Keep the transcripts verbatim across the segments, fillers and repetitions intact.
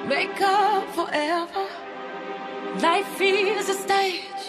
make up forever. Life is a stage.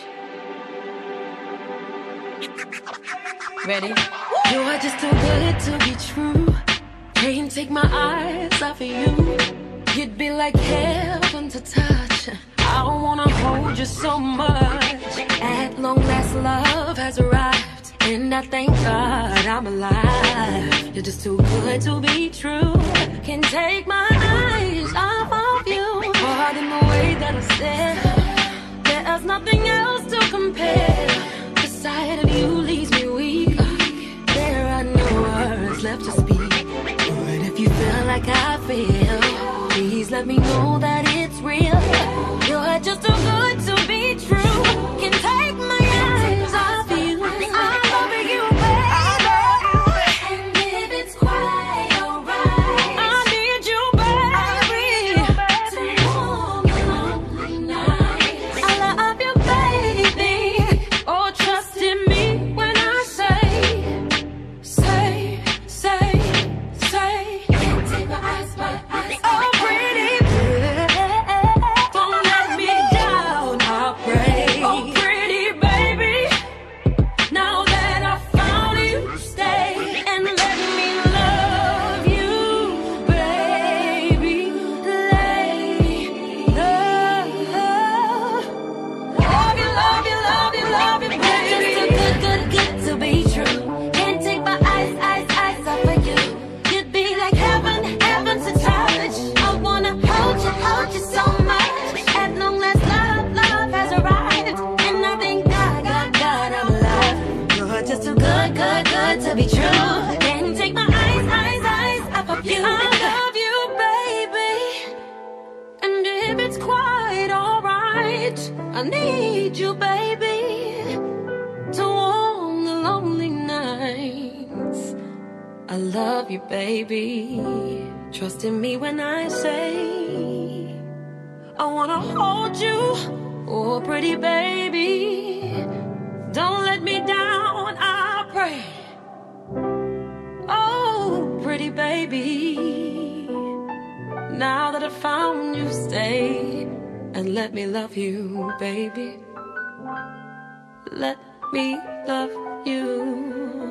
Ready? You are just too good to be true. Can't take my eyes off of you. You'd be like heaven to touch. I wanna hold you so much. At long last, love has arrived, and I thank God I'm alive. You're just too good to be true. Can't take my eyes off of you. Pardon the way that I said, there's nothing else to compare. The sight of you leaves me weak. There are no words left to speak. But if you feel like I feel, please let me know that it's real. You're just too good to be true. Can't take my eyes off you. I'm loving you, baby. And if it's quite alright, I need you, baby, to warm the lonely nights. I love you, baby. Oh, trust in me when I say, say, say, say. Can't take my eyes, my eyes. Oh, pretty. To be true, can't take my eyes, eyes, eyes off of you. I love you, baby, and if it's quite alright, I need you, baby, to warm the lonely nights. I love you, baby. Trust in me when I say I wanna hold you, oh pretty baby. Don't let me down, I pray. Oh, pretty baby, now that I found you, stay and let me love you, baby. Let me love you.